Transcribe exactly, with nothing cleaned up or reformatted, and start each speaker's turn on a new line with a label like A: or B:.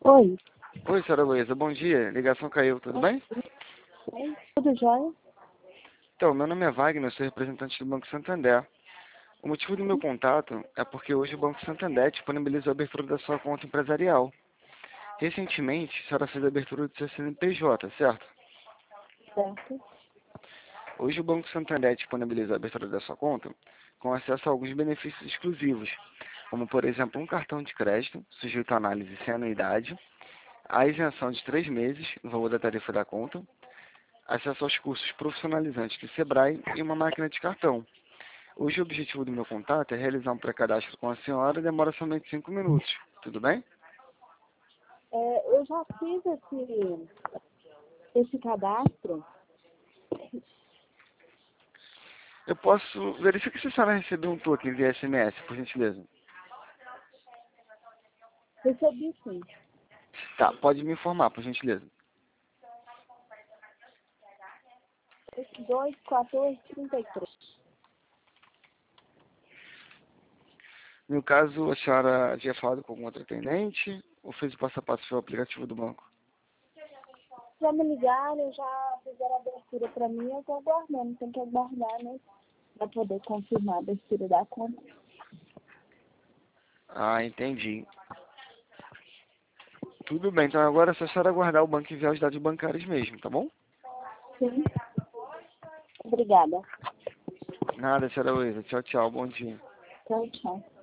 A: Oi.
B: Oi, senhora Luísa, bom dia. Ligação caiu, tudo bem?
A: Oi, tudo jóia?
B: Então, meu nome é Wagner, eu sou representante do Banco Santander. O motivo do meu contato é porque hoje o Banco Santander disponibilizou a abertura da sua conta empresarial. Recentemente, a senhora fez a abertura do seu C N P J, certo?
A: Certo.
B: Hoje o Banco Santander disponibilizou a abertura da sua conta com acesso a alguns benefícios exclusivos, como, por exemplo, um cartão de crédito, sujeito à análise sem anuidade, a isenção de três meses no valor da tarifa da conta, acesso aos cursos profissionalizantes do Sebrae e uma máquina de cartão. Hoje o objetivo do meu contato é realizar um pré-cadastro com a senhora e demora somente cinco minutos. Tudo bem?
A: É, eu já fiz esse, esse cadastro.
B: Eu posso verificar se a senhora recebeu um token via S M S, por gentileza.
A: Recebi sim.
B: Tá, pode me informar, por gentileza.
A: dois, quatorze, trinta e três.
B: No caso, a senhora tinha falado com algum outro atendente ou fez o passo a passo pelo aplicativo do banco?
A: Já me ligaram, já fizeram a abertura para mim, eu estou aguardando. Tem que aguardar, né? Para poder confirmar a abertura da conta.
B: Ah, entendi. Tudo bem, então agora é só a senhora aguardar o banco enviar os dados bancários mesmo, tá bom?
A: Sim. Obrigada.
B: Nada, senhora Luísa. Tchau, tchau. Bom dia.
A: Tchau, tchau.